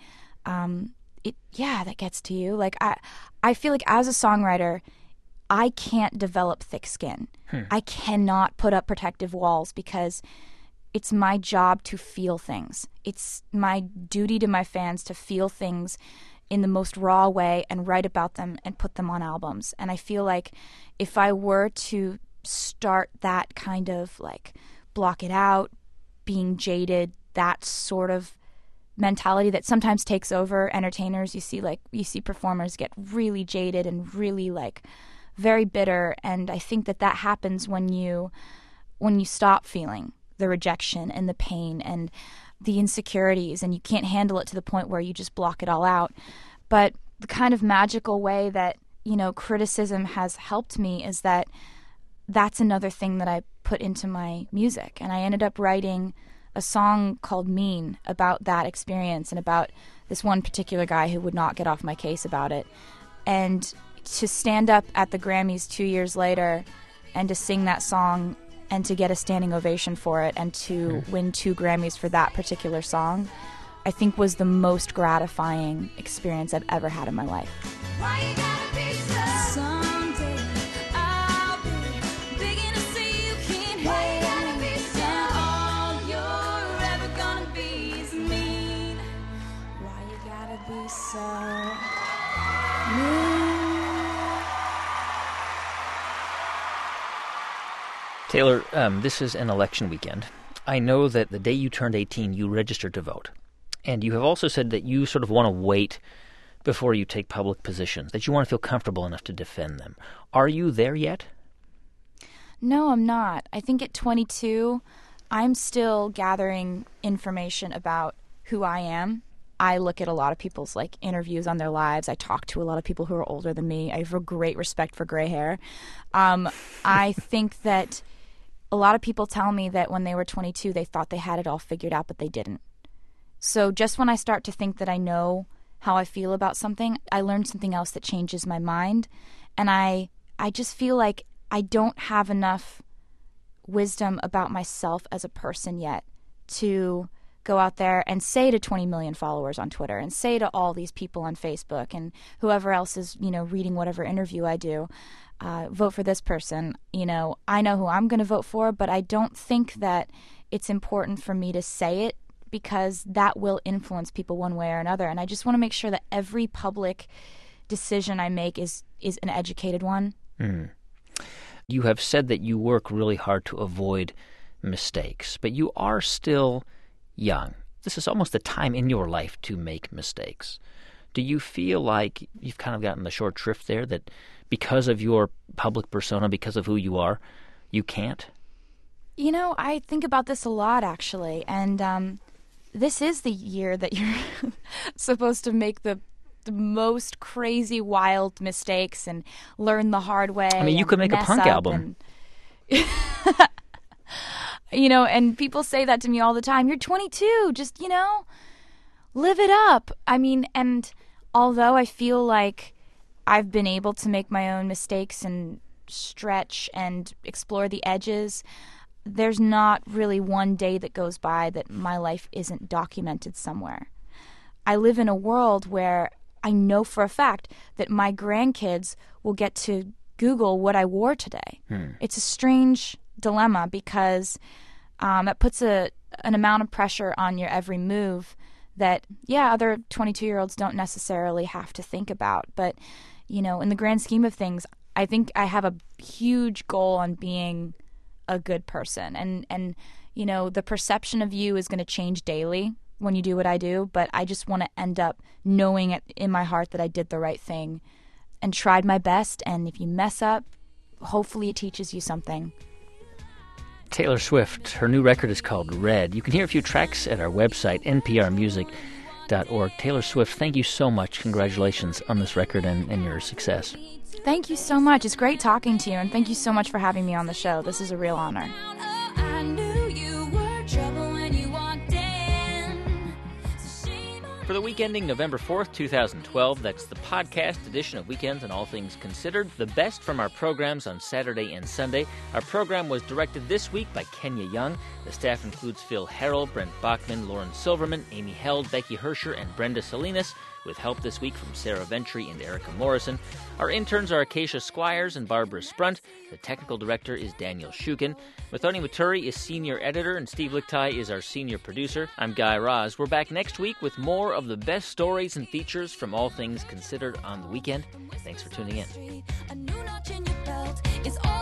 that gets to you. Like I feel like as a songwriter, I can't develop thick skin. I cannot put up protective walls because it's my job to feel things. It's my duty to my fans to feel things in the most raw way and write about them and put them on albums. And I feel like if I were to start that kind of like block it out, being jaded, that sort of mentality that sometimes takes over entertainers. You see performers get really jaded and really like very bitter, and I think that happens when you stop feeling the rejection and the pain and the insecurities, and you can't handle it to the point where you just block it all out. But the kind of magical way that criticism has helped me is that that's another thing that I put into my music, and I ended up writing a song called Mean about that experience and about this one particular guy who would not get off my case about it. And to stand up at the Grammys 2 years later and to sing that song and to get a standing ovation for it and to win 2 Grammys for that particular song, I think was the most gratifying experience I've ever had in my life. Why you gotta be so? Someday I'll be big enough to see you can't hate. Taylor, this is an election weekend. I know that the day you turned 18, you registered to vote. And you have also said that you sort of want to wait before you take public positions, that you want to feel comfortable enough to defend them. Are you there yet? No, I'm not. I think at 22, I'm still gathering information about who I am. I look at a lot of people's interviews on their lives. I talk to a lot of people who are older than me. I have a great respect for gray hair. I think that a lot of people tell me that when they were 22, they thought they had it all figured out, but they didn't. So just when I start to think that I know how I feel about something, I learn something else that changes my mind. And I just feel like I don't have enough wisdom about myself as a person yet to go out there and say to 20 million followers on Twitter and say to all these people on Facebook and whoever else is, reading whatever interview I do, vote for this person. I know who I'm going to vote for, but I don't think that it's important for me to say it because that will influence people one way or another. And I just want to make sure that every public decision I make is an educated one. You have said that you work really hard to avoid mistakes, but you are still young. This is almost the time in your life to make mistakes. Do you feel like you've kind of gotten the short shrift there, that because of your public persona, because of who you are, you can't? I think about this a lot, actually, and this is the year that you're supposed to make the most crazy, wild mistakes and learn the hard way. I mean, you could make a punk album. And people say that to me all the time. You're 22, just, live it up. I mean, and although I feel like I've been able to make my own mistakes and stretch and explore the edges, there's not really one day that goes by that my life isn't documented somewhere. I live in a world where I know for a fact that my grandkids will get to Google what I wore today. It's a strange dilemma because it puts an amount of pressure on your every move that, other 22-year-olds don't necessarily have to think about. But, in the grand scheme of things, I think I have a huge goal on being a good person. And the perception of you is going to change daily when you do what I do, but I just want to end up knowing it in my heart that I did the right thing and tried my best. And if you mess up, hopefully it teaches you something. Taylor Swift, her new record is called Red. You can hear a few tracks at our website, nprmusic.org. Taylor Swift, thank you so much. Congratulations on this record and your success. Thank you so much. It's great talking to you, and thank you so much for having me on the show. This is a real honor. For the week ending November 4th, 2012, that's the podcast edition of Weekends and All Things Considered, the best from our programs on Saturday and Sunday. Our program was directed this week by Kenya Young. The staff includes Phil Harrell, Brent Bachman, Lauren Silverman, Amy Held, Becky Hersher, and Brenda Salinas, with help this week from Sarah Ventry and Erica Morrison. Our interns are Acacia Squires and Barbara Sprunt. The technical director is Daniel Shukin. Mathoni Maturi is senior editor, and Steve Lichtai is our senior producer. I'm Guy Raz. We're back next week with more of the best stories and features from All Things Considered on the weekend. Thanks for tuning in.